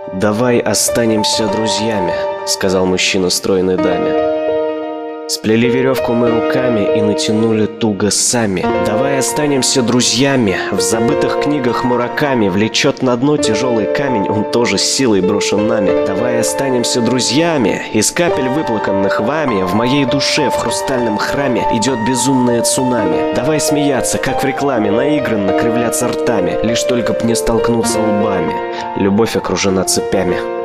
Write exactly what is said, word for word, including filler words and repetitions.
«Давай останемся друзьями», — сказал мужчина стройной даме. Сплели веревку мы руками и натянули туго сами. «Давай останемся друзьями», в забытых книгах Мураками влечет на дно тяжелый камень, он тоже с силой брошен нами. «Давай останемся друзьями», из капель, выплаканных вами, в моей душе в хрустальном храме идет безумное цунами. Давай смеяться, как в рекламе, наигранно кривляться ртами, лишь только б не столкнуться лбами. Любовь окружена цепями.